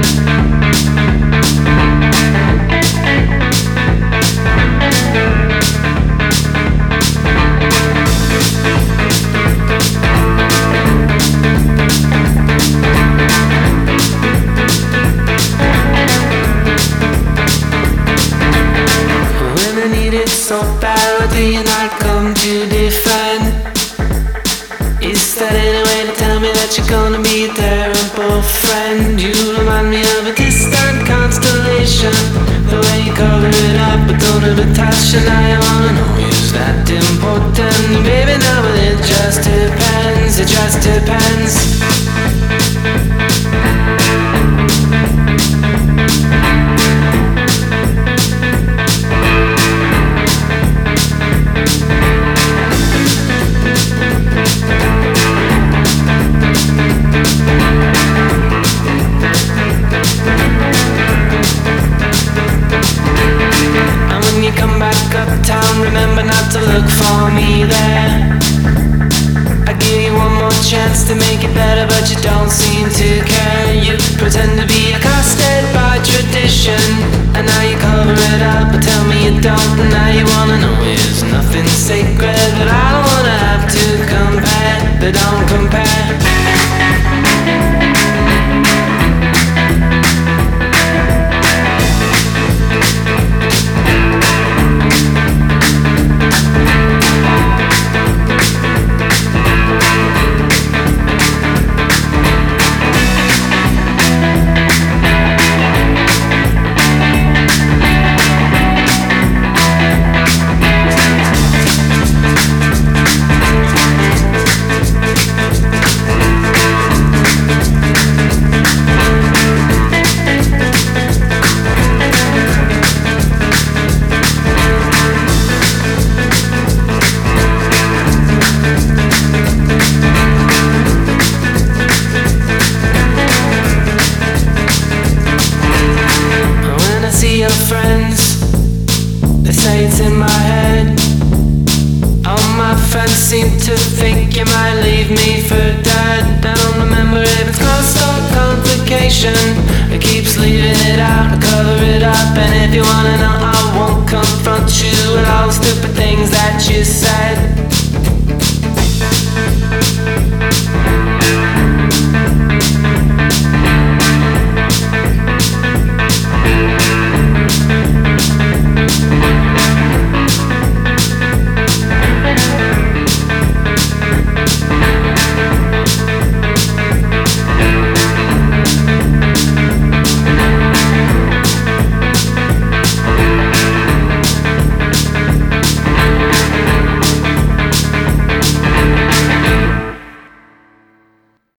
So bad, what do you not come to defend? Is that any way to tell me that you're gonna be a terrible friend? You remind me of a distant constellation, the way you cover it up but don't have a touch. And I wanna know, is that important? Baby, no, but it just depends, it just depends. Come back uptown, remember not to look for me there. I give you one more chance to make it better, but you don't seem to care. You pretend to be accosted by tradition, and now you cover it up, but tell me you don't. And now you wanna know is nothing sacred, but I don't wanna have to compare, but don't compare. Friends, they say it's in my head. All my friends seem to think you might leave me for dead. I don't remember if it's cost or complication. It keeps leaving it out, I cover it up. And if you wanna know, I won't confront you.